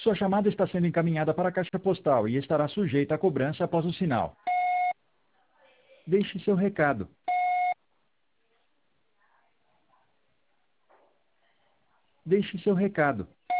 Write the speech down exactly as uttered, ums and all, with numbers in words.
Sua chamada está sendo encaminhada para a caixa postal e estará sujeita a cobrança após o sinal. Deixe seu recado. Deixe seu recado.